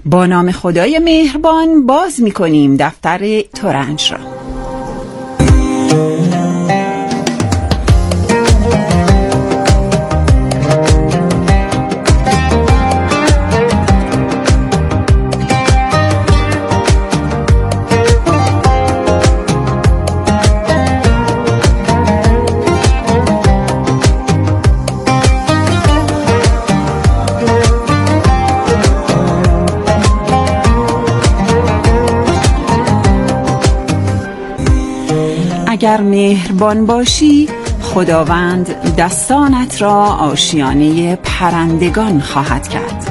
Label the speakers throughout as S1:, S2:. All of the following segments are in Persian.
S1: با نام خدای مهربان باز می‌کنیم دفتر ترنج را. اگر مهربان باشی خداوند دستانت را آشیانه پرندگان خواهد کرد.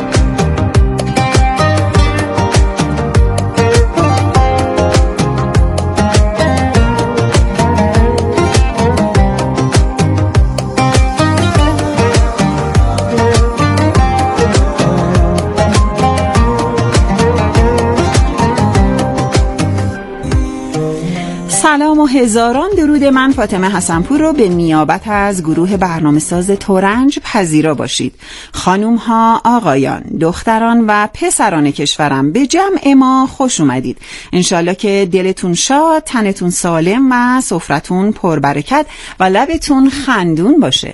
S1: سلام و هزاران درود. من فاطمه حسنپور رو به نیابت از گروه برنامه‌ساز ترنج پذیرا باشید. خانوم ها، آقایان، دختران و پسران کشورم، به جمع ما خوش اومدید. انشالله که دلتون شاد، تنتون سالم و سفرتون پربرکت و لبتون خندون باشه.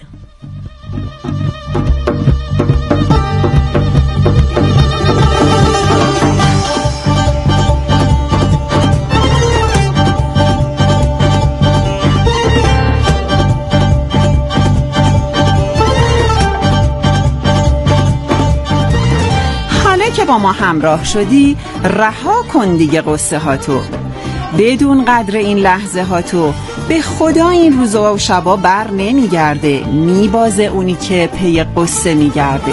S1: که با ما همراه شدی، رها کن دیگه قصه هاتو، بدون قدر این لحظه هاتو. به خدا این روزا و شبا بر نمیگرده، میبازه اونی که پی قصه میگرده.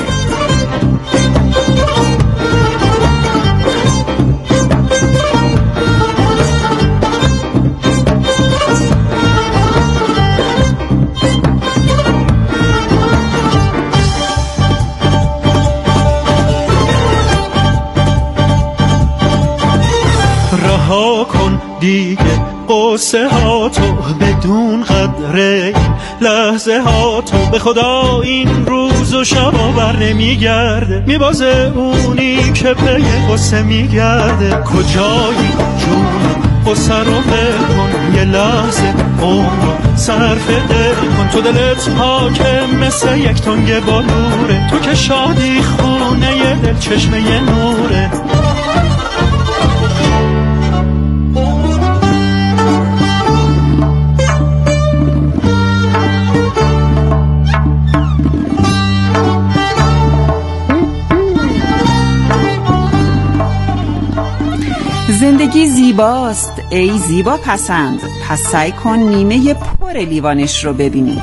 S2: رها کن دیگه قصه ها تو، بدون قدر این لحظه ها تو. به خدا این روز و شبا بر نمیگرده، میبازه اونی که پی قصه میگرده. کجایی جون قصه رو ول کن، یه لحظه عمر صرف دل کن. تو دلت پاکه مثل یک تنگ بالوره، تو که شادی خونه ی دل چشمه ی نوره.
S1: زندگی زیباست ای زیبا پسند، پس سعی کن نیمه پر لیوانش رو ببینی.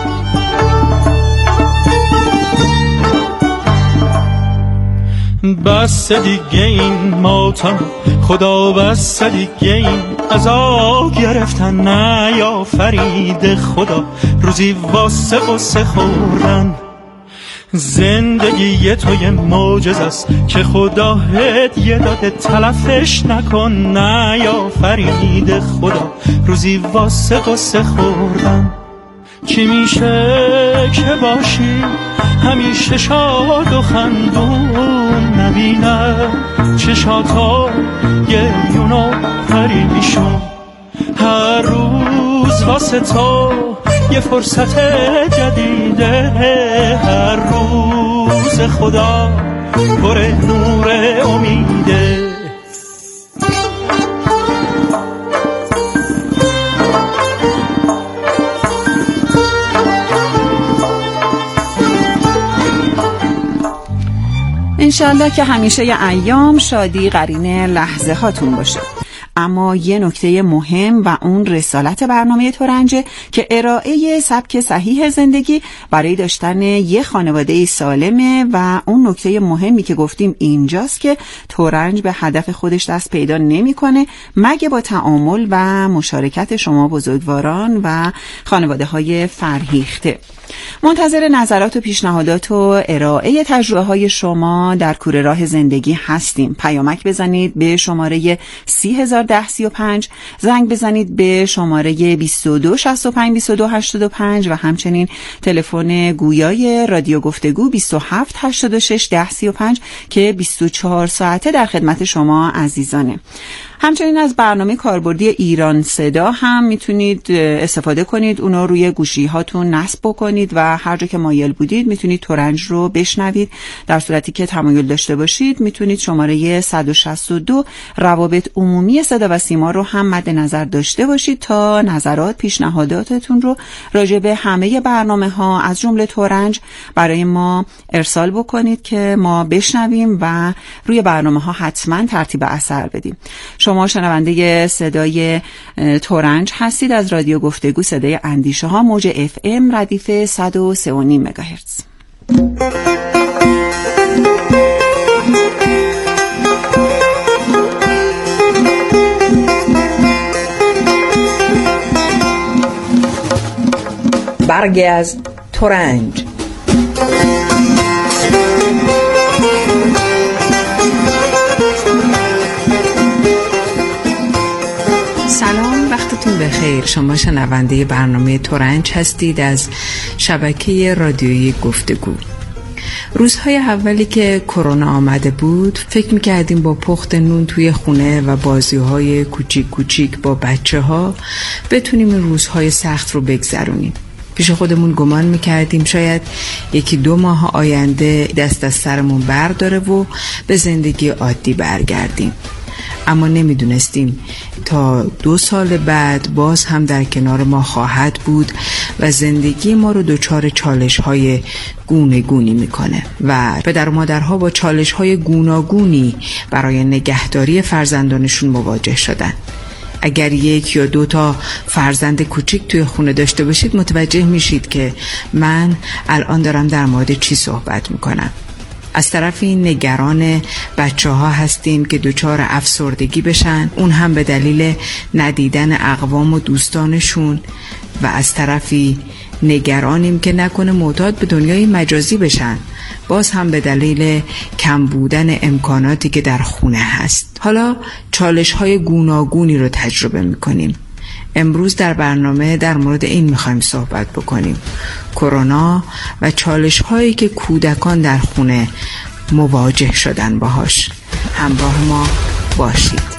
S2: بس دیگه این ماتم خدا، بس دیگه این عذاب گرفتن، نیافرید خدا روزی واسه قصه خوردن. زندگی تو یه معجزه است که خدا هدیه داده، تلفش نکن، نیافرید خدا روزی واسه قصه خوردن. چی میشه که باشی همیشه شاد و خندون، نبینه چشاتا گریون و پریشون. هر روز واسه تو یه فرصت جدیده، هر روز خدا پر نور امیده.
S1: انشالله که همیشه ی ایام شادی قرینه لحظه هاتون باشه. اما یه نکته مهم و اون رسالت برنامه ترنجه که ارائه سبک صحیح زندگی برای داشتن یه خانواده سالمه. و اون نکته مهمی که گفتیم اینجاست که ترنج به هدف خودش دست پیدا نمی‌کنه مگه با تعامل و مشارکت شما بزرگواران و خانواده های فرهیخته. منتظر نظرات و پیشنهادات و ارائه تجربه های شما در کوره راه زندگی هستیم. پیامک بزنید به شماره 301035، زنگ بزنید به شماره 22652285 و همچنین تلفن گویای رادیو گفتگو 27861035 که 24 ساعته در خدمت شما عزیزانه. همچنین از برنامه کاربردی ایران صدا هم میتونید استفاده کنید، اونو روی گوشی هاتون نصب بکنید و هر جا که مایل بودید میتونید ترنج رو بشنوید. در صورتی که تمایل داشته باشید میتونید شماره 162 روابط عمومی صدا و سیما رو هم مد نظر داشته باشید تا نظرات، پیشنهاداتتون رو راجع به همه برنامه ها از جمله ترنج برای ما ارسال بکنید که ما بشنویم و روی برنامه ها حتما ترتیب اثر بدیم. شما شنونده صدای ترنج هستید از رادیو گفتگو صدای اندیشه ها، موج FM ردیف 103.5 مگاهرتز.
S3: برگی از ترنج.
S4: سلام، وقتتون بخیر. شما شنونده برنامه ترنج هستید از شبکه رادیویی گفتگو. روزهای اولی که کرونا آمده بود فکر میکردیم با پخت نون توی خونه و بازیهای کوچیک کوچیک با بچه ها بتونیم این روزهای سخت رو بگذرونیم. پیش خودمون گمان میکردیم شاید 1-2 ماه آینده دست از سرمون برداره و به زندگی عادی برگردیم. اما نمیدونستیم تا 2 سال بعد باز هم در کنار ما خواهد بود و زندگی ما رو دچار چالش‌های گوناگونی میکنه و پدر و مادرها با چالش‌های گوناگونی برای نگهداری فرزندانشون مواجه شدن. اگر 1 یا 2 تا فرزند کوچیک توی خونه داشته باشید متوجه میشید که من الان دارم در مورد چی صحبت میکنم. از طرفی نگران بچه ها هستیم که دچار افسردگی بشن، اون هم به دلیل ندیدن اقوام و دوستانشون، و از طرفی نگرانیم که نکنه معتاد به دنیای مجازی بشن، باز هم به دلیل کم بودن امکاناتی که در خونه هست. حالا چالش های گوناگونی رو تجربه میکنیم. امروز در برنامه در مورد این میخوایم صحبت بکنیم: کرونا و چالش هایی که کودکان در خونه مواجه شدن باهاش. همراه ما باشید.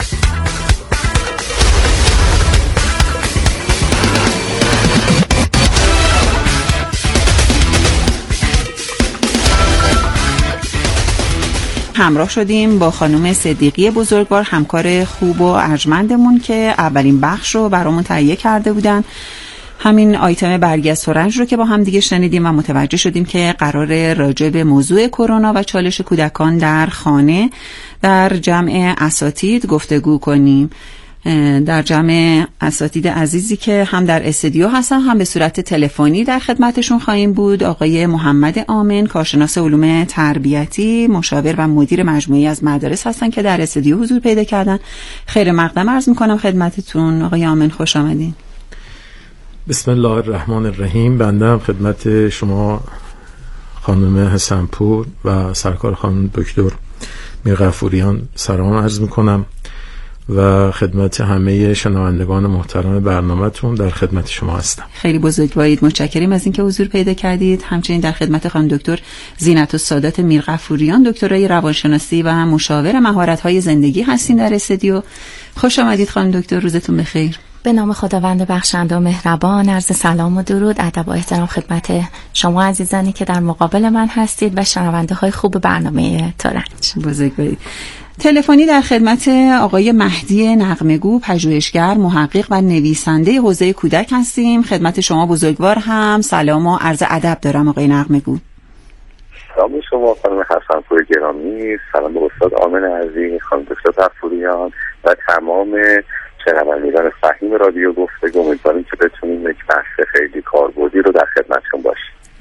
S1: همراه شدیم با خانم صدیقی بزرگوار، همکار خوب و ارجمندمون که اولین بخش رو برامون تهیه کرده بودن. همین آیتم برگی از ترنج رو که با هم دیگه شنیدیم و متوجه شدیم که قرار راجع به موضوع کرونا و چالش کودکان در خانه در جمع اساتید گفتگو کنیم. در جمع اساتید عزیزی که هم در استودیو هستن هم به صورت تلفنی در خدمتشون خواهیم بود. آقای محمد آمن، کارشناس علوم تربیتی، مشاور و مدیر مجموعه‌ای از مدارس هستن که در استودیو حضور پیدا کردن. خیر مقدم عرض میکنم خدمتتون. آقای آمن خوش آمدین.
S5: بسم الله الرحمن الرحیم. بنده هم خدمت شما خانم حسنپور و سرکار خانم دکتر میرغفوریان سلام عرض میکنم و خدمت همه شنوندگان محترم برنامه‌تون در خدمت شما هستم.
S1: خیلی بزرگوارید، متشکریم از اینکه حضور پیدا کردید. همچنین در خدمت خانم دکتر زینت السادات میرغفوریان، دکترای روانشناسی و مشاور مهارت‌های زندگی هستین در استودیو. خوش آمدید خانم دکتر، روزتون بخیر.
S6: به نام خداوند بخشنده و مهربان، عرض سلام و درود، ادب و احترام خدمت شما عزیزانی که در مقابل من هستید و شنونده‌های خوب برنامه ترنج.
S1: بزرگوارید. تلفنی در خدمت آقای مهدی نغمه‌گو، پژوهشگر، محقق و نویسنده حوزه کودک هستیم. خدمت شما بزرگوار هم سلام و عرض ادب دارم آقای نغمه‌گو.
S7: سلام شما خانم حسنپور گرامی، سلام به استاد آمن عزیز، خانم دکتر غفوریان و تمام شنوندگان فهیم رادیو گفتگو. امیدواریم که بتونیم یک بحث خیلی کاربردی رو در خدمتتون باشیم.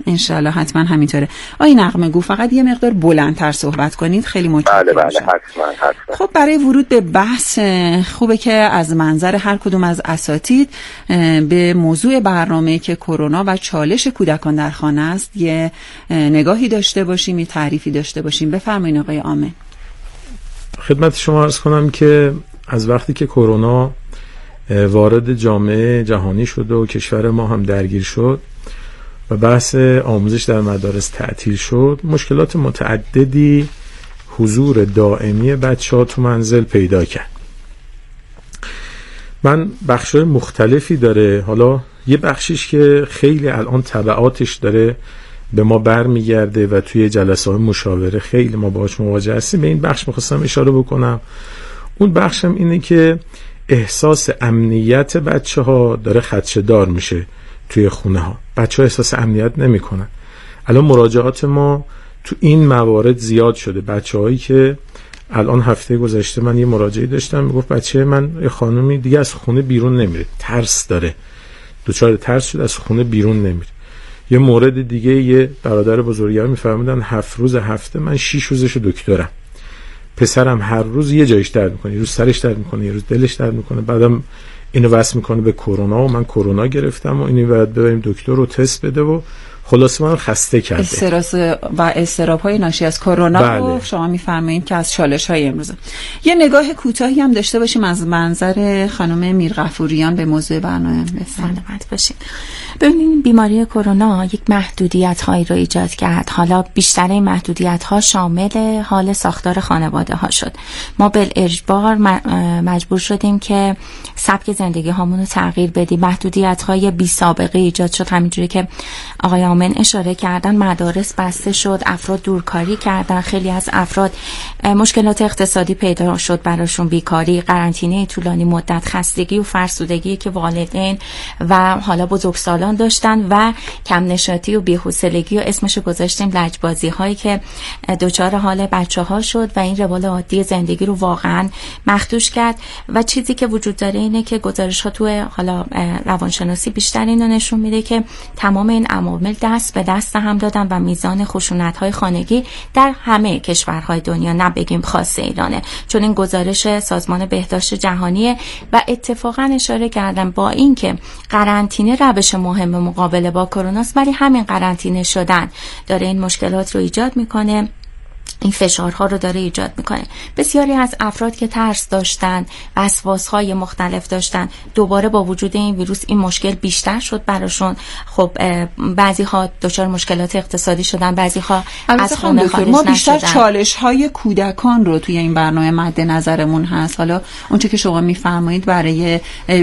S1: انشالله حتما همینطوره. آقای نغمه‌گو فقط یه مقدار بلندتر صحبت کنید، خیلی متشکرم.
S7: بله حتما.
S1: خب برای ورود به بحث خوبه که از منظر هر کدوم از اساتید به موضوع برنامه که کرونا و چالش کودکان در خانه است یه نگاهی داشته باشیم، یه تعریفی داشته باشیم. بفرمایید آقای آمن.
S5: خدمت شما عرض کنم که از وقتی که کرونا وارد جامعه جهانی شد و کشور ما هم درگیر شد و بحث آموزش در مدارس تعطیل شد، مشکلات متعددی حضور دائمی بچه‌ها تو منزل پیدا کرد. من بخش‌های مختلفی داره، حالا یه بخشیش که خیلی الان تبعاتش داره به ما برمیگرده و توی جلسه‌های مشاوره خیلی ما باهاش مواجه هستیم. به این بخش می‌خواستم اشاره بکنم. اون بخشم اینه که احساس امنیت بچه‌ها داره خدشه‌دار میشه توی خونه ها. بچه‌ها احساس امنیت نمی‌کنن. الان مراجعات ما تو این موارد زیاد شده. بچه‌هایی که الان هفته گذشته من یه مراجعه داشتم میگفت بچه من یه خانومی دیگه از خونه بیرون نمیره، ترس داره، دچار ترس شد، از خونه بیرون نمیره. یه مورد دیگه یه برادر بزرگم میفرمودن 7 روز هفته من 6 روزشو دکترم. پسرم هر روز یه جایش درد میکنه، یه روز سرش درد میکنه، یه روز دلش درد میکنه، بعدم اینو وصل میکنه به کرونا و من کرونا گرفتم و اینو باید ببریم دکتر رو تست بده و خلاص من خسته کرده.
S1: استرس و اضطراب‌های ناشی از کرونا
S5: بله.
S1: رو شما می‌فرمایید که از چالش‌های امروز. یه نگاه کوتاهی هم داشته باشیم از منظر خانم میرغفوریان به موضوع برنامه.
S6: سلامت باشین. ببینید بیماری کرونا یک محدودیت‌هایی رو ایجاد کرد. حالا بیشتر این محدودیت‌ها شامل حال ساختار خانواده‌ها شد. ما بالاجبار مجبور شدیم که سبک زندگی هامون رو تغییر بدیم. محدودیت‌های بی سابقه ایجاد شد، همینجوری که آقای آمن اشاره کردن. مدارس بسته شد، افراد دورکاری کردن، خیلی از افراد مشکلات اقتصادی پیدا شد براشون، بیکاری، قرنطینه طولانی مدت، خستگی و فرسودگی که والدین و حالا بزرگسالان داشتن و کم نشاطی و بی‌حوصلگی و اسمشو گذاشتیم لجبازی هایی که دوچار حال بچه‌ها شد و این روال عادی زندگی رو واقعا مخدوش کرد. و چیزی که وجود داره اینه که گزارش‌ها تو حالا روانشناسی بیشتر اینو نشون میده که تمام این عوامل دست به دست هم دادن و میزان خشونت‌های خانگی در همه کشورهای دنیا، نه بگیم خاص ایرانه، چون این گزارش سازمان بهداشت جهانیه. و اتفاقا اشاره کردم با اینکه قرنطینه روش مهم مقابله با کرونا است، ولی همین قرنطینه شدن داره این مشکلات رو ایجاد میکنه، این فشارها رو داره ایجاد میکنه. بسیاری از افراد که ترس داشتن، وسواس‌های مختلف داشتن، دوباره با وجود این ویروس این مشکل بیشتر شد براشون. خب بعضی‌ها دچار مشکلات اقتصادی شدن، بعضی‌ها از خونه خارج نشدن.
S1: ما بیشتر چالش‌های کودکان رو توی این برنامه مد نظرمون هست. حالا اونچه که شما میفرمایید برای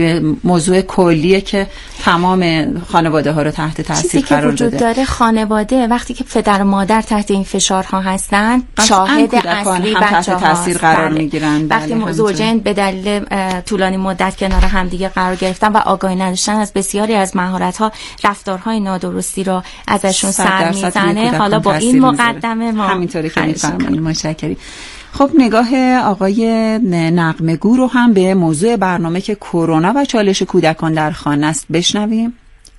S1: موضوع کلیه که تمام خانواده‌ها رو تحت تاثیر قرار داده.
S6: چیزی که وجود داره خانواده وقتی که پدر و مادر تحت این فشارها هستن، شاهد اصلی
S1: هم تحت تاثیر قرار میگیرن.
S6: وقتی زوجین به دلیل طولانی مدت کنار هم دیگه قرار گرفتن و آگاهی نداشتن از بسیاری از مهارت‌ها، رفتارهای نادرستی رو ازشون سر میزنه. حالا با این مقدمه ما
S1: همینطوری که می‌فرمایید. متشکرم. خب نگاه آقای نغمه‌گو رو هم به موضوع برنامه که کرونا و چالش کودکان در خانه است بشنویم.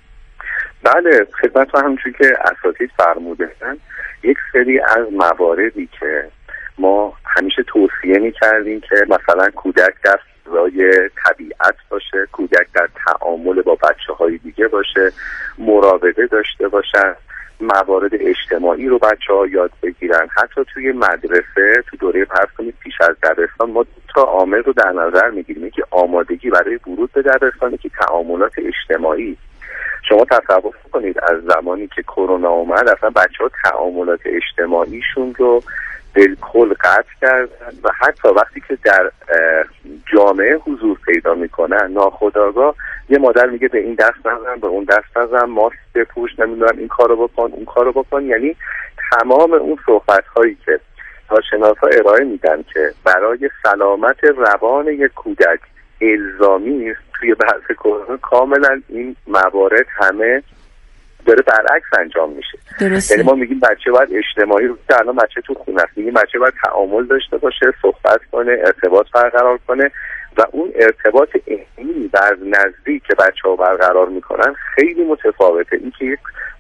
S7: بله، خدمت همونجوری که اساتید فرمودن، یک سری از مواردی که ما همیشه توصیه می‌کردیم که مثلا کودک در فضای طبیعت باشه، کودک در تعامل با بچه‌های دیگه باشه، مراوده داشته باشن، موارد اجتماعی رو بچه‌ها یاد بگیرن. حتی توی مدرسه تو دوره فرض کنید پیش از دبستان ما 2 تا عامل رو در نظر می‌گیریم که آمادگی برای ورود به دبستان، که تعاملات اجتماعی. شما تصور کنید از زمانی که کرونا اومد اصلا بچه‌ها تعاملات اجتماعیشون رو بالکل قطع کردن و حتی وقتی که در جامعه حضور پیدا میکنن ناخودآگاه یه مادر میگه به این دست نزن، به اون دست نزن، ماسک بپوش، نمیدونم این کارو بکن، اون کارو بکن. یعنی تمام اون صحبت‌هایی که کارشناسا ارائه میدن که برای سلامت روان یک کودک الزامی است، توی بحث کرونا کاملا این موارد همه داره برعکس انجام میشه. یعنی ما میگیم بچه باید اجتماعی رو، الان بچه تو خونه است، میگیم بچه باید تعامل داشته باشه، صحبت کنه، ارتباط برقرار کنه، و اون ارتباط علمی و از نزدیک که بچه‌ها برقرار میکنن خیلی متفاوته. این که یک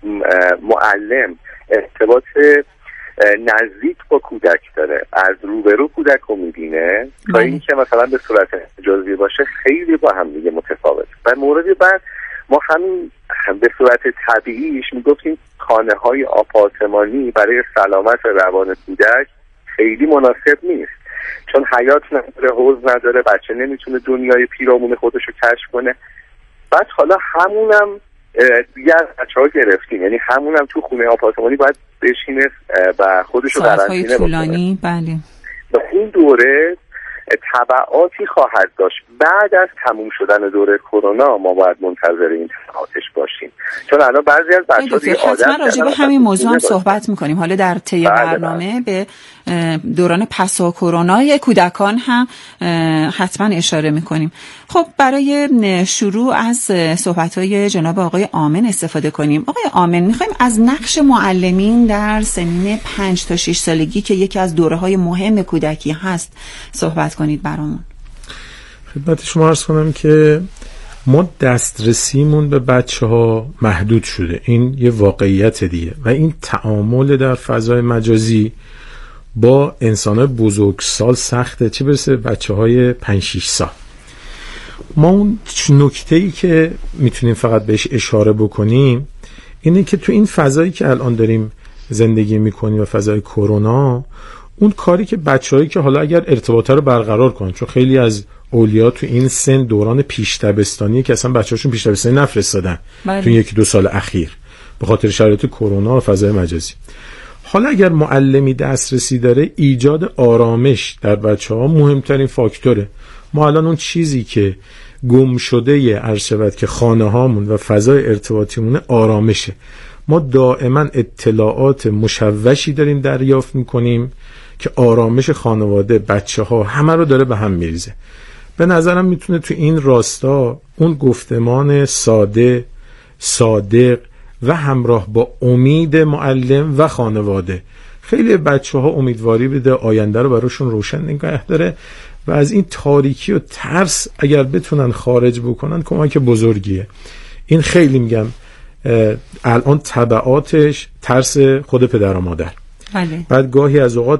S7: معلم ارتباط نزدیک با کودک داره، از روبرو کودک رو میبینه، تا این که مثلا به صورت مجازی باشه، خیلی با هم دیگه متفاوت. و مورد بعد ما همین به صورت طبیعیش میگفتیم خانه‌های آپارتمانی برای سلامت روان کودک خیلی مناسب نیست، چون حیات نداره، حوض نداره، بچه نمیتونه دنیای پیرامون خودش رو کشف کنه. بعد حالا همونم دیگه از بچه‌ها گرفتیم، یعنی همونم تو خونه آپارتمانی باید بشینه و خودش رو قرنطینه بکنه.
S1: طولانی، بله.
S7: و این دوره تبعاتی خواهد داشت. بعد از تموم شدن دوره کرونا ما باید منتظر این تبعاتش باشیم، چون الان بعضی از بچه‌ها دیگه عادت
S1: حتما راجع به همین موضوع هم صحبت می‌کنیم. حالا در طی برنامه به دوران پس از کرونا کودکان هم حتما اشاره می‌کنیم. خب برای شروع از صحبت‌های جناب آقای آمن استفاده کنیم. آقای آمن، می‌خوایم از نقش معلمین در سنین 5 تا 6 سالگی که یکی از دوره‌های مهم کودکی هست صحبت کنید برامون.
S5: خدمت شما عرض کنم که ما دسترسیمون به بچه‌ها محدود شده، این یه واقعیت دیگه، و این تعامل در فضای مجازی با انسان‌های بزرگسال سخته، چه برسه بچه‌های 5-6 سال. ما اون نکته‌ای که میتونیم فقط بهش اشاره بکنیم اینه که تو این فضایی که الان داریم زندگی میکنیم و فضای کرونا، اون کاری که بچه‌هایی که حالا اگر ارتباطه رو برقرار کنن، چون خیلی از اولیا تو این سن دوران پیش دبستانی که اصلا بچه‌هاشون پیش دبستانی نفرستادن تو 1-2 سال اخیر به خاطر شرایط کرونا و فضای مجازی. حالا اگر معلمی دسترسی داره، ایجاد آرامش در بچه‌ها مهمترین فاکتوره. ما الان اون چیزی که گم شده عرض شود که خانه‌هامون و فضای ارتباطیمون آرامشه. ما دائما اطلاعات مشوشی داریم دریافت می‌کنیم که آرامش خانواده، بچه‌ها همه رو داره به هم میریزه. به نظرم میتونه تو این راستا اون گفتمان ساده، صادق و همراه با امید معلم و خانواده خیلی بچه‌ها امیدواری بده، آینده رو براشون روشن نگه داره و از این تاریکی و ترس اگر بتونن خارج بکنن کمک بزرگیه. این خیلی میگم الان تبعاتش ترس خود پدر و مادر.
S1: بله.
S5: بعد گاهی از اوقات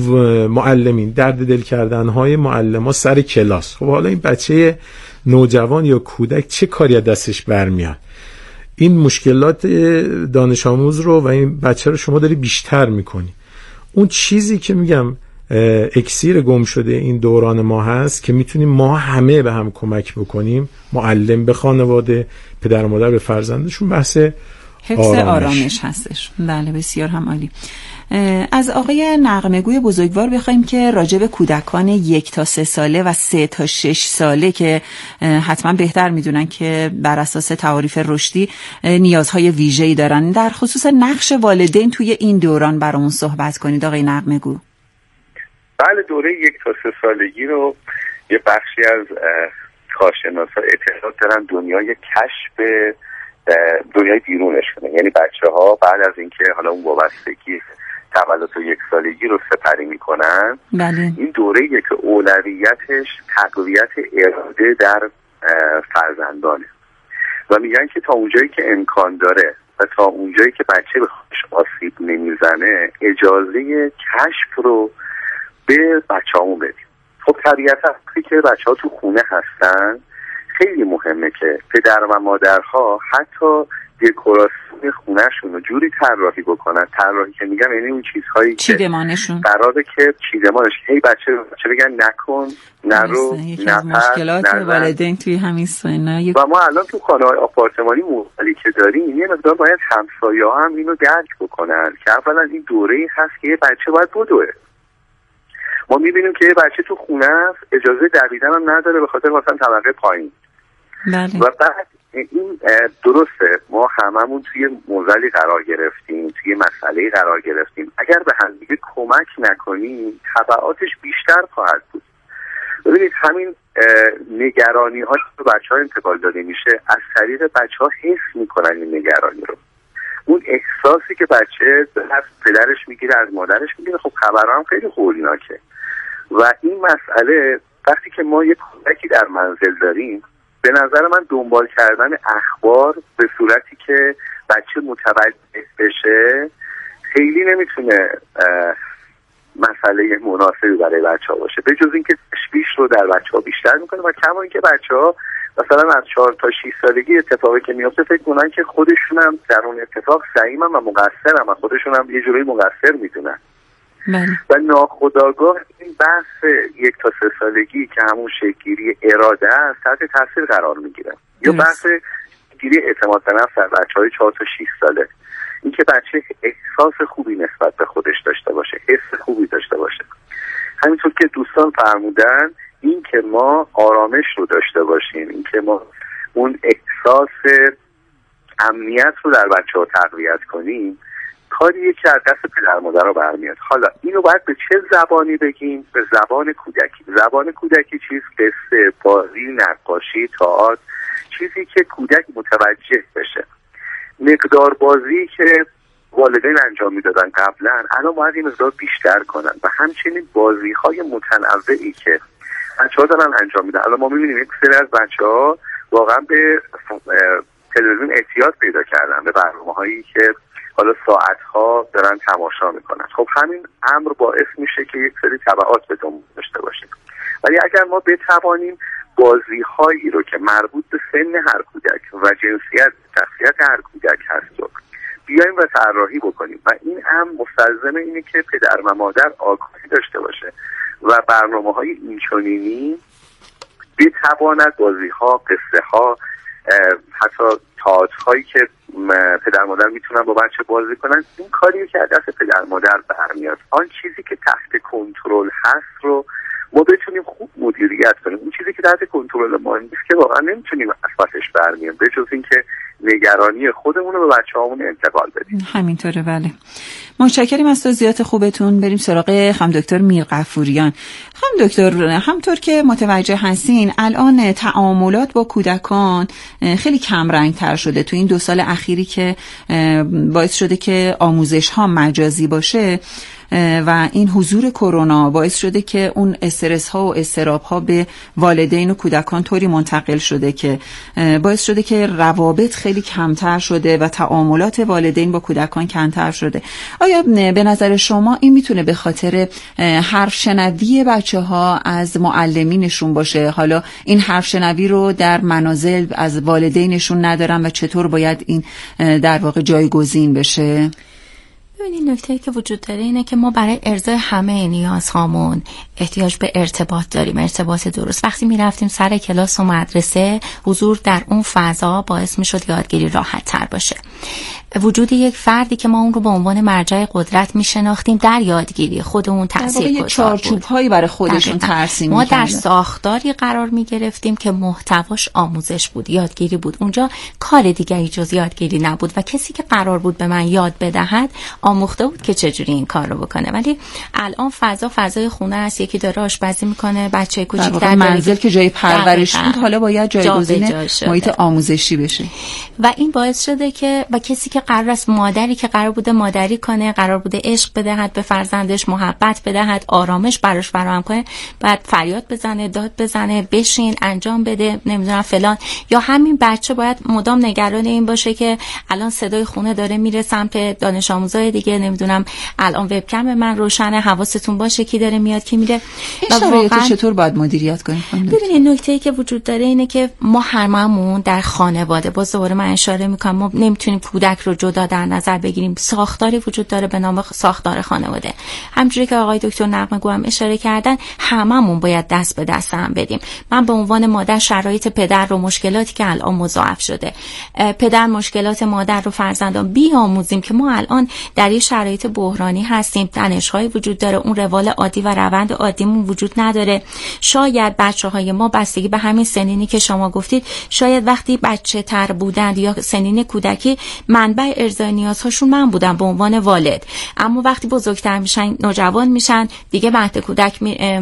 S5: معلمین درد دل کردن‌های معلم‌ها سر کلاس. خب حالا این بچه نوجوان یا کودک چه کاری از دستش برمیاد؟ این مشکلات دانش آموز رو و این بچه رو شما داری بیشتر میکنی. اون چیزی که میگم اکسیر گم شده این دوران ما هست که میتونیم ما همه به هم کمک بکنیم، معلم به خانواده، پدر و مادر به فرزندشون، بحث
S1: حفظ آرامش هستش. بله بسیار هم عالی. از آقای نغمه‌گوی بزرگوار بخوایم که راجع به کودکان 1 تا 3 ساله و 3 تا 6 ساله که حتما بهتر میدونن که بر اساس تعاریف رشدی نیازهای ویژه‌ای دارن، در خصوص نقش والدین توی این دوران برامون صحبت کنید آقای نغمه‌گو.
S7: بله، دوره 1 تا 3 سالگی رو یه بخشی از کارشناسا اعتقاد دارن دنیای کشف دنیای بیرونشونه، یعنی بچه‌ها بعد از اینکه حالا اون وابستگی تولد 1 سالگی رو سپری میکنن،
S1: بله.
S7: این دوره‌ایه که اولویتش تقویت اراده در فرزندانه و میگن که تا اونجایی که امکان داره و تا اونجایی که بچه به خودش آسیب نمیزنه اجازه کشف رو به بچه‌هامون بدیم. خب طبیعتا وقتی که بچه‌ها تو خونه هستن خیلی مهمه که پدر و مادرها حتی دکوراسیون خونه‌شون رو جوری طراحی بکنن، طراحی که میگم یعنی اون چیزهایی
S1: چیدمانشون
S7: قراره که چیدمانش هی بچه بگن نکن، نرو،
S1: نپر، مشکلات والدین توی همین سن.
S7: و ما الان تو خانه‌های آپارتمانی موقعی که داریم یه مقدار باید همسایه‌ها هم اینو درک بکنن که اولا این دوره‌ای هست که یه بچه باید بدوه. ما میبینیم که یه بچه تو خونه است اجازه دویدن هم نداره به خاطر مثلا طبقه پایین.
S1: بله.
S7: و بعد این درسته ما هممون توی موزلی قرار گرفتیم، توی مسئله قرار گرفتیم، اگر به هم دیگه کمک نکنیم تبعاتش بیشتر خواهد بود. ببینید همین نگرانی ها که بچه ها انتقال داده میشه از طریق بچه ها حس میکنن این نگرانی رو، اون احساسی که بچه از پدرش میگیره از مادرش میگیره، خب خبرها هم خیلی هولناکه و این مسئله وقتی که ما یک کودکی در منزل داریم، به نظر من دنبال کردن اخبار به صورتی که بچه متوجه بشه خیلی نمیتونه مسئله مناسبی برای بچه‌ها باشه، به جز اینکه تشویش رو در بچه‌ها بیشتر میکنه و کما اینکه بچه‌ها مثلا از 4 تا 6 سالگی اتفاقی که میفته فکر کنن که خودشون هم در اون اتفاق سعیمن و مقصرن و خودشون هم یه جوری مقصر میدونن. و ناخودآگاه این بحث 1 تا 3 سالگی که همون شکل‌گیری اراده است تحت تاثیر قرار میگیره. یا بحث گیری اعتماد به نفس در بچه‌های 4 تا 6 ساله، اینکه بچه احساس خوبی نسبت به خودش داشته باشه، حس خوبی داشته باشه. همینطور که دوستان فرمودن، این که ما آرامش رو داشته باشیم، این که ما اون احساس امنیت رو در بچه‌ها تقویت کنیم، کاریه که از دست پدر مادر رو برمیاد. حالا اینو باید به چه زبانی بگیم؟ به زبان کودکی. زبان کودکی چیز؟ قصه، بازی، نقاشی، تئاتر، چیزی که کودک متوجه بشه. مقدار بازی که والدین انجام میدادن قبلا، الان باید این مقدار بیشتر کنن و همچنین بازی‌های متنوعی که بچه‌ها دارن انجام میدن. الان ما می‌بینیم یک سری از بچه‌ها واقعا به تلویزیون اعتیاد پیدا کردن، به برنامه‌هایی که حالا ساعت‌ها دارن تماشا میکنن. خب همین امر باعث میشه که یک سری تبعات به دنبال داشته باشه. ولی اگر ما بتوانیم بازی‌هایی رو که مربوط به سن هر کودک و جنسیت، شخصیت هر کودک هست رو بیایم و طراحی بکنیم و این هم مستلزم اینه که پدر و مادر آگاهی داشته باشه و برنامه‌های اینچنینی بتواند بازی‌ها، قصه‌ها، حتی تئاترهایی که پدر مادر میتونن با بچه بازی کنن، این کاریه که از دست پدر مادر برمیاد. آن چیزی که تحت کنترل هست رو ما بتونیم خوب مدیریت کنیم. اون چیزی که تحت کنترل ما نیست که واقعا نمیتونیم از پسش برمیاد، به جز اینکه نگرانی خودمون رو به بچه‌هامون انتقال بدیم.
S1: همینطوره. بله، متشکریم از توضیحات خوبتون. بریم سراغ خانم دکتر میرغفوریان. خانم دکتر، همطور که متوجه هستین الان تعاملات با کودکان خیلی کم رنگ تر شده. تو این 2 سال اخیری که باعث شده که آموزش ها مجازی باشه و این حضور کرونا باعث شده که اون استرس ها و اضطراب ها به والدین و کودکان طوری منتقل شده که باعث شده که روابط خیلی کمتر شده و تعاملات والدین با کودکان کمتر شده. آیا به نظر شما این میتونه به خاطر حرف شنوی بچه ها از معلمینشون باشه؟ حالا این حرف شنوی رو در منازل از والدینشون ندارن و چطور باید این در واقع جایگزین بشه؟
S6: ببینید، نکته‌ای که وجود داره اینه که ما برای ارضای همه نیازهامون احتیاج به ارتباط داریم، ارتباط درست. وقتی میرفتیم سر کلاس و مدرسه، حضور در اون فضا باعث میشد یادگیری راحت تر باشه. وجود یک فردی که ما اون رو به عنوان مرجع قدرت میشناختیم در یادگیری خودمون تاثیرگذار بود.
S1: چارچوب‌هایی برای خودشون ترسیم
S6: ما در ساختاری قرار میگرفتیم که محتواش آموزش بود، یادگیری بود. اونجا کار دیگری جز یادگیری نبود و کسی که قرار بود به من یاد بدهد آموخته بود که چجوری این کار رو بکنه. ولی الان فضای خونه است، یکی داره آشپزی میکنه، بچه کوچیک در
S1: منزل که جای پرورش بود حالا باید جایگزین محیط آموزشی بشه
S6: و این باعث شده که و کسی که قرار است مادری که قرار بوده مادری کنه، قرار بوده عشق بدهد به فرزندش، محبت بدهد، آرامش براش فراهم کنه، بعد فریاد بزنه، داد بزنه، بشین، انجام بده، نمیدونم فلان. یا همین بچه باید مدام نگران این باشه که الان صدای خونه داره میره سمت دانش آموزای دیگه، نمیدونم الان وبکم من روشنه، حواستون باشه کی داره میاد کی میره.
S1: این شرایط چطور باید مدیریت کنیم؟
S6: ببینید، نکته‌ای که وجود داره اینه که ما هممون در خانواده، باز دوباره من اشاره میکنم، ما نمیتونیم کودک رو جدا در نظر بگیریم. ساختاری وجود داره به نام ساختار خانواده. همونجوری که آقای دکتر نغمه‌گو هم اشاره کردن، هممون باید دست به دست هم بدیم. من به عنوان مادر شرایط پدر رو، مشکلاتی که الان مضاعف شده، پدر مشکلات مادر رو فرزندان بیاموزیم که ما الان در یه شرایط بحرانی هستیم، تنش‌های وجود داره، اون روال عادی و روند عادیمون وجود نداره. شاید بچه‌های ما بستگی به همین سنینی که شما گفتید، شاید وقتی بچه تر بودند یا سنین کودکی منبع منبع ارضای نیازهاشون من بودم به عنوان والد. اما وقتی بزرگتر میشن، نوجوان میشن، دیگه مهد کودک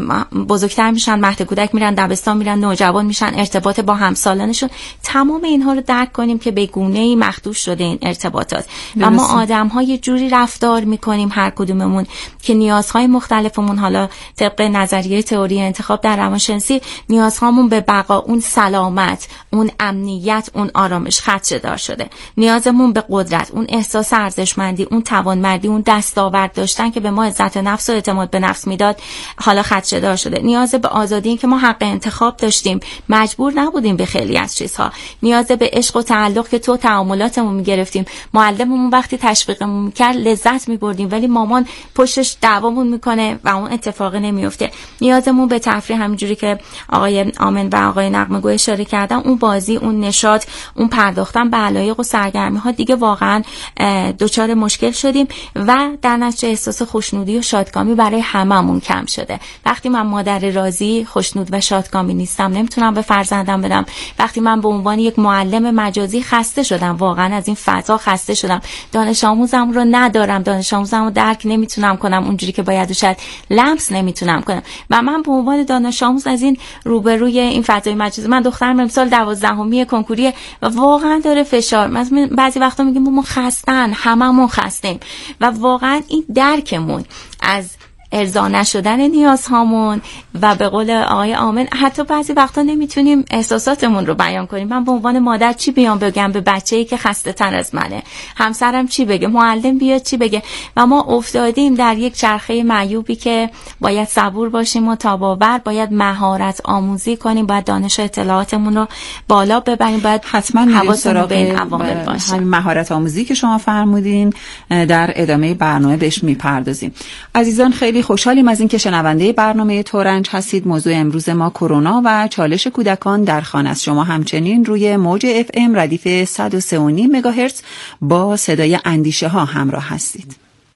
S6: بزرگتر میشن، مهد کودک میرن، دبستان میرن، نوجوان میشن، ارتباط با همسالانشون، تمام اینها رو درک کنیم که به گونه‌ای مخدوش شده این ارتباطات. اما آدم‌ها یه جوری رفتار میکنیم هر کدوممون که نیازهای مختلفمون، حالا طبق نظریه تئوری انتخاب در روانشناسی، نیازهامون به بقا، اون سلامت، اون امنیت، اون آرامش خدشه‌دار شده. نیازمون به قدرت، اون احساس ارزشمندی، اون توانمندی، اون دستاورد داشتن که به ما عزت نفس و اعتماد به نفس میداد، حالا خدشه‌دار شده. نیاز به آزادی، این که ما حق انتخاب داشتیم، مجبور نبودیم به خیلی از چیزها. نیاز به عشق و تعلق که تو تعاملاتمون میگرفتیم، معلممون وقتی تشویقمون میکرد لذت میبردیم، ولی مامان پشتش دعوامون میکنه و اون اتفاق نمیفته. نیازمون به تفریح، همینجوری که آقای آمن و آقای نغمه‌گو اشاره کردن، اون بازی، اون نشاط، اون پرداختن به علایق و سرگرمی ها، دیگه واقعا دچار مشکل شدیم و در نتیجه احساس خوشنودی و شادکامی برای هممون کم شده. وقتی من مادر راضی، خوشنود و شادکامی نیستم، نمیتونم به فرزندم بدم. وقتی من به عنوان یک معلم مجازی خسته شدم، واقعا از این فضا خسته شدم، دانش آموزم رو ندارم، دانش آموزم رو درک نمیتونم کنم اونجوری که باید، و شاید لمس نمیتونم کنم، و من به عنوان دانش آموز از این روبروی این فضای مجازی، من دخترم امسال 12می کنکوریه و واقعا داره فشار، مثلا بعضی وقتا میگیم ما خستن، هممون خستیم، و واقعا این درکمون از ارضا نشدن نیازهامون و به قول آقای آمن حتی بعضی وقتا نمیتونیم احساساتمون رو بیان کنیم. من به عنوان مادر چی بیام بگم به بچه‌ای که خسته تر از منه؟ همسرم چی بگه؟ معلم بیاد چی بگه؟ و ما افتادیم در یک چرخه معیوبی که باید صبور باشیم و تاب‌آور، باید مهارت آموزی کنیم، باید دانش اطلاعاتمون رو بالا ببریم، باید
S1: حتما
S6: حواسمون به این عوامل باشه.
S1: همین مهارت آموزی که شما فرمودین در ادامه برنامه بهش میپردازیم. عزیزان، خیلی خوشحالیم از اینکه شنونده برنامه ترنج هستید. موضوع امروز ما کرونا و چالش کودکان در خانه است. شما همچنین روی موج FM ردیف 103.5 مگاهرتز با صدای اندیشه ها همراه هستید.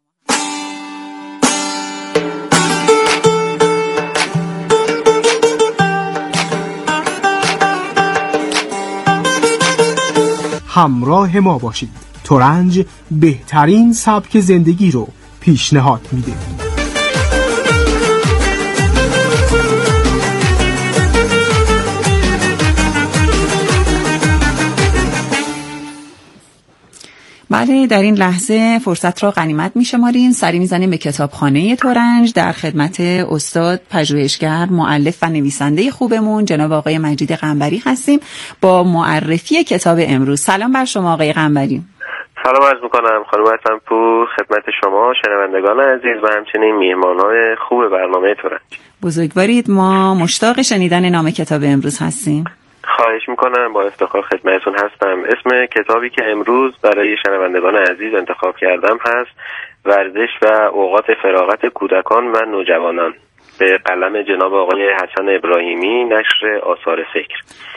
S8: همراه ما باشید. ترنج بهترین سبک زندگی رو پیشنهاد میده.
S1: بله، در این لحظه فرصت را غنیمت می‌شماریم، سری می‌زنیم به کتابخانه ترنج. در خدمت استاد پژوهشگر، مؤلف و نویسنده خوبمون جناب آقای مجید قنبری هستیم با معرفی کتاب امروز. سلام بر شما آقای قنبری.
S9: سلام عرض می‌کنم خانم حسن‌پور خدمت شما شنوندگان عزیز و همچنین میهمانان خوب برنامه ترنج.
S1: بزرگوارید، ما مشتاق شنیدن نام کتاب امروز هستیم.
S9: خواهش میکنم، با افتخار خدمتتون هستم. اسم کتابی که امروز برای شنوندگان عزیز انتخاب کردم هست ورزش و اوقات فراغت کودکان و نوجوانان، به قلم جناب آقای حسن ابراهیمی، نشر آثار فکر.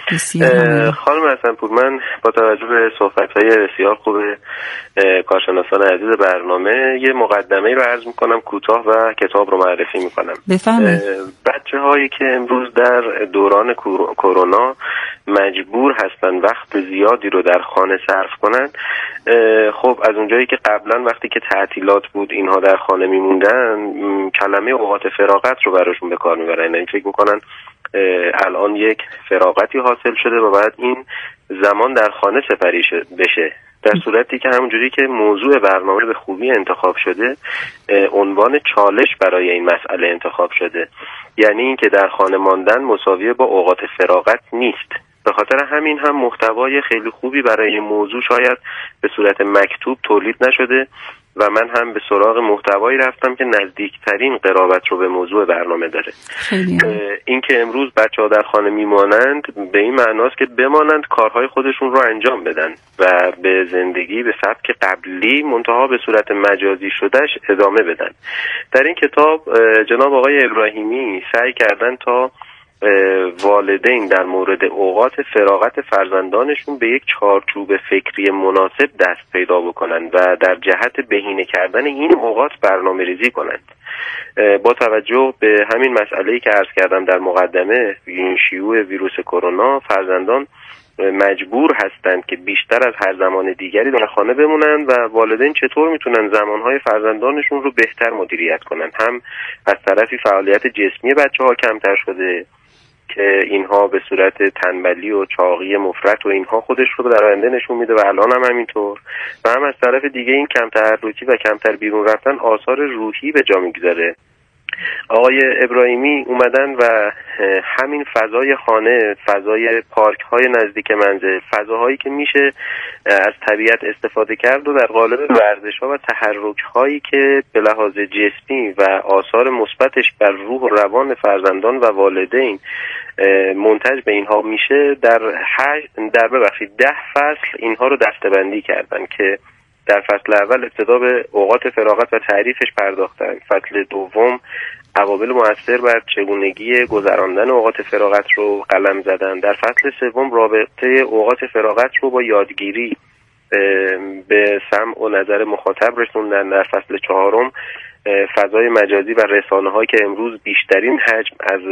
S9: خانم حسن‌پور، من با توجه به صحبت‌های بسیار خوب کارشناسان عزیز برنامه یه مقدمه‌ای رو عرض می‌کنم کوتاه و کتاب رو معرفی می‌کنم.
S1: بفرمایید.
S9: بچه‌هایی که امروز در دوران کرونا مجبور هستن وقت زیادی رو در خانه صرف کنن، خب از اونجایی که قبلا وقتی که تعطیلات بود اینها در خانه میموندن، کلمه اوقات فراغت رو براشون به کار میبرن. یعنی فکر میکنن الان یک فراغتی حاصل شده و باید این زمان در خانه سپری بشه، در صورتی که همونجوری که موضوع برنامه به خوبی انتخاب شده، عنوان چالش برای این مسئله انتخاب شده. یعنی این که در خانه ماندن مساویه با اوقات فراغت نیست. به خاطر همین هم محتوای خیلی خوبی برای این موضوع شاید به صورت مکتوب تولید نشده و من هم به سراغ محتوایی رفتم که نزدیکترین قرابت رو به موضوع برنامه داره. این که امروز بچه‌ها در خانه میمانند به این معناست که بمانند کارهای خودشون رو انجام بدن و به زندگی به سبک قبلی منتها به صورت مجازی شدهش ادامه بدن. در این کتاب جناب آقای ابراهیمی سعی کردن تا والدین در مورد اوقات فراغت فرزندانشون به یک چارچوب فکری مناسب دست پیدا بکنن و در جهت بهینه کردن این اوقات برنامه ریزی کنند. با توجه به همین مسئله‌ای که عرض کردم در مقدمه، این شیوع ویروس کرونا، فرزندان مجبور هستند که بیشتر از هر زمان دیگری در خانه بمونند و والدین چطور میتونن زمانهای فرزندانشون رو بهتر مدیریت کنن. هم از طرفی فعالیت جسمی بچه‌ها کمتر شده که اینها به صورت تنبلی و چاقی مفرط و اینها خودش رو در آینده نشون میده و الان هم همینطور، و هم از طرف دیگه این کم تحرکی و کمتر بیرون رفتن آثار روحی به جا میگذاره. آقای ابراهیمی اومدن و همین فضای خانه، فضای پارک های نزدیک منزل، فضاهایی که میشه از طبیعت استفاده کرد و در قالب ورزش ها و تحرک هایی که به لحاظ جسمی و آثار مثبتش بر روح و روان فرزندان و والدین منتج به اینها میشه، در 10 فصل اینها رو دسته‌بندی کردن که در فصل اول ابتدا به اوقات فراغت و تعریفش پرداختن، فصل دوم عوامل مؤثر بر چگونگی گذراندن اوقات فراغت رو قلم زدن، در فصل سوم رابطه اوقات فراغت رو با یادگیری به سمع و نظر مخاطب رسوندن، در فصل چهارم فضای مجازی و رسانه‌هایی که امروز بیشترین حجم از